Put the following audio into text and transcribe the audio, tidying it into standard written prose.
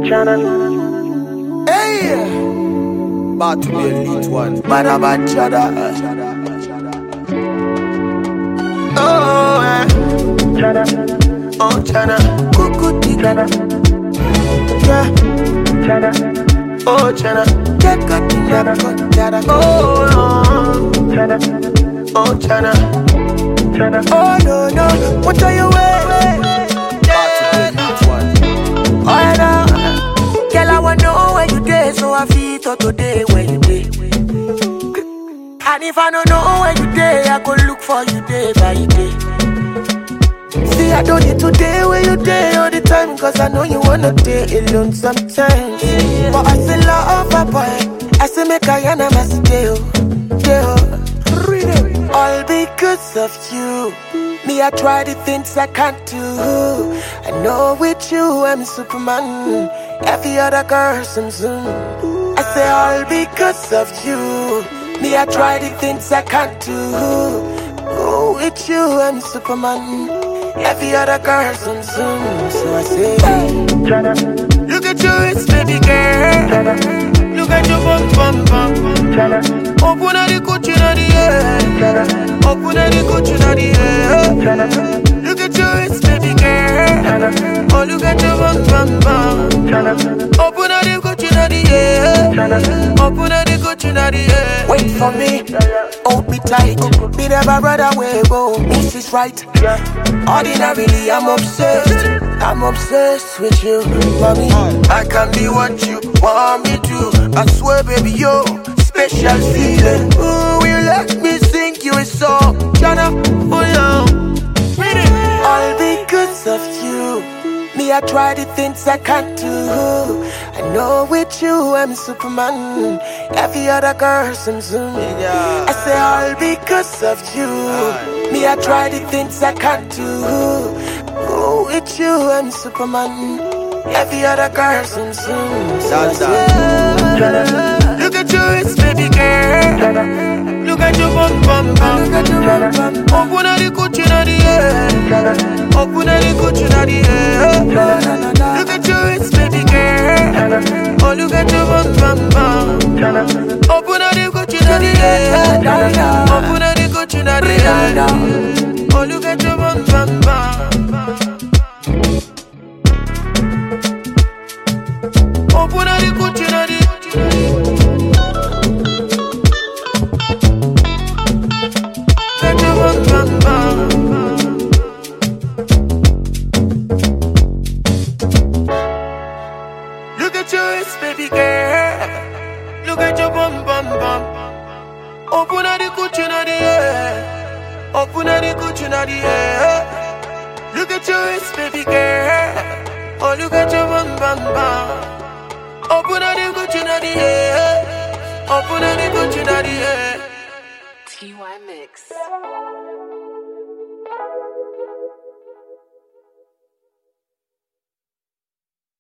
Hey, about to be elite one. Bad chada. Oh, oh, chana. Cuckoo chana. Yeah, chana. Oh, chana. Chana. Oh, chana. Oh, chana. Oh, no. What are you wearing? Oh, no. Girl, I wanna know where you day, so I feel to today where you day. And if I don't know where you day, I go look for you day by day. See, I don't need today where you day all the time, cause I know you wanna day alone sometimes. But I still love a boy, I say make I and I'm a stay. All because of you. Me, I try the things I can't do. I know with you I'm Superman. Every other girl some zoom. I say all because of you. Me, I try the things I can't do. Oh, with you I'm Superman. Every other girl some zoom. So I say, look at you, it's baby girl. Look at your bum. Open the coach in the air. Open the coach in the air. Look at you, it's baby girl. Oh, look at your bum. Open the coach in the air. Open the coach in the air. Wait for me, hold me tight. Be never brother where go. This is right. Ordinarily, I'm obsessed with you, mommy. I can be what you want me to. I swear, baby, yo, special feeling. Ooh, you let me sing you a song, Jana, oh yeah. All because of you. Me, I try the things I can't do. I know with you I'm Superman. Every other girl some zoom. I say all because of you. Me, I try the things I can't do. Oh, with you I'm Superman. Every other girl some zoom. So I say, look at you, it's baby girl. Look at your bum. Open the coach in the air. Open the coach in the air. Look at you, it's baby girl. Oh, look at your bum. Open the coach in the air. Open the coach in the air. Oh, look at your bum. Open the coach in the air. Look at your waist, baby girl. Look at your bum. Open the coochie in the air. Open the coochie in the air. Look at your waist, baby girl. Oh, look at your bum. Open the coochie in the air. Open the coochie in the air. TY Mix.